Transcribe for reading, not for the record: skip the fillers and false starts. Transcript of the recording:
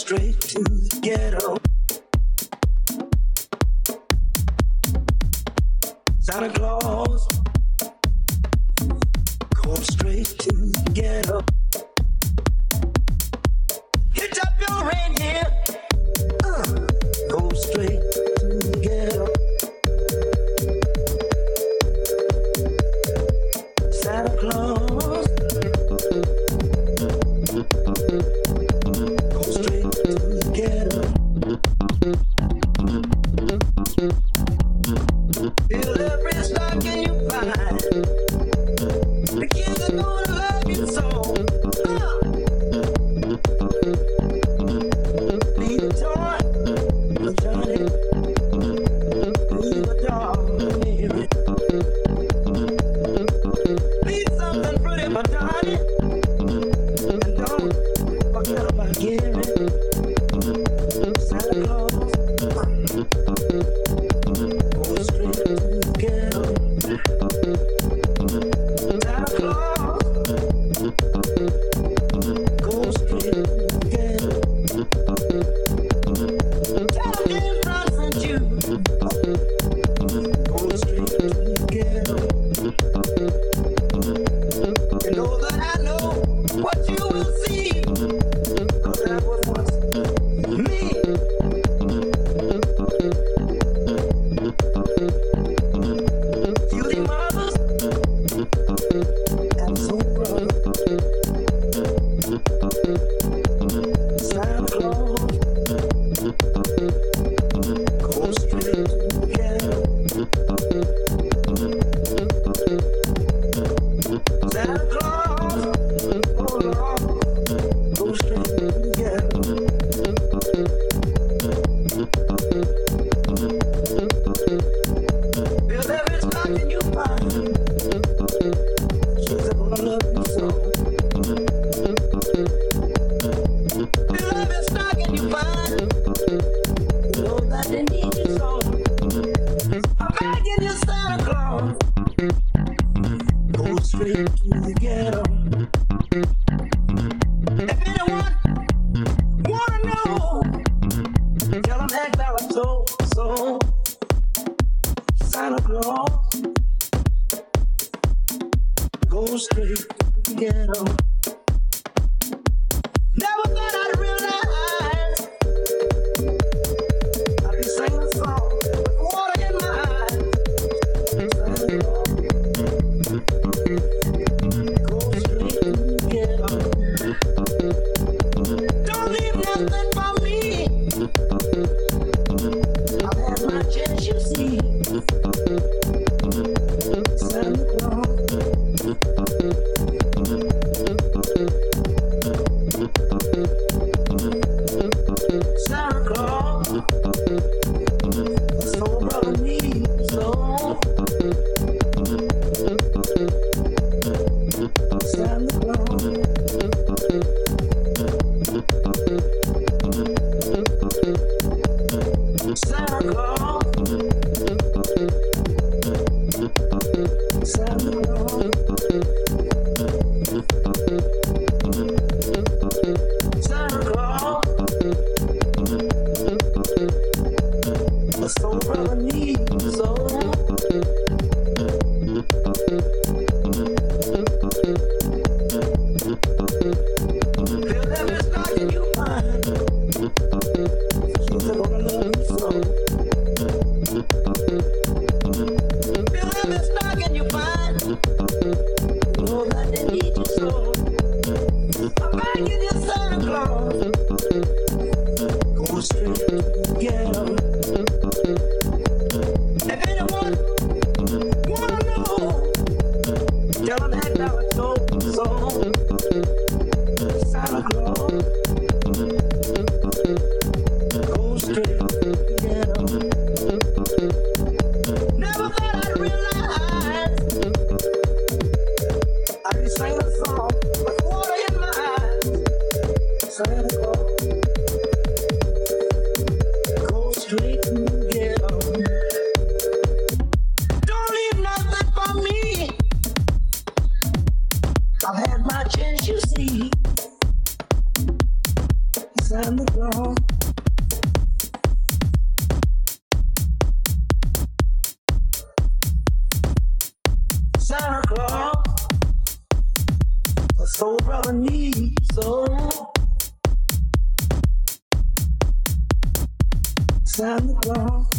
straight to the ghetto. Santa Claus, go straight to the ghetto. Hitch up your reindeer, go straight to the ghetto. Santa Claus, go straight to the ghetto. Fill every stocking you find. The kids are gonna love you so. Leave a toy for Johnny. Leave a doll for Mary. Leave something pretty for Donnie. And don't forget about Gary. Santa Claus, go straight to the ghetto. Santa Claus, go straight to the ghetto. Tell him James Brown sent you. Go straight to the ghetto. You know that I know what you will see. 'Cause that was once me. Cutie mothers and soul brothers. Santa Claus, go straight to the ghetto. Santa Claus, oh Lord, go straight to the ghetto. Fill every stocking you find. Kids are gonna love you so. Fill every stocking you find. You know that they need you so. I'm begging you, Santa Claus, go straight to the ghetto. If anyone wanna know, tell them act out so. Santa Claus, go straight to the ghetto. Never thought I'd realize I'd be singing a song with water in my eyes. Santa Claus, go straight to the ghetto. Don't leave nothing for me. I've had my chance, you see. Santa Claus, Santa Claus, the soul brother needs so. Santa Claus, Santa Claus, Santa Claus, Santa Claus, the soul brother needs so. Fill every stocking you find. Kids are gonna love you so. Fill every stocking you find. You know that they need you so. I'm begging you, Santa Claus, go straight to the ghetto. If anyone wanna know, tell them act out so. Santa Claus, go straight to the ghetto. Never thought I'd realize I'd be singing a song with water in my eyes. Santa Claus, go straight to the ghetto. Don't leave nothing for me. I've had my chance, you see. Santa Claus. Santa Claus, a soul brother needs soul. Santa Claus.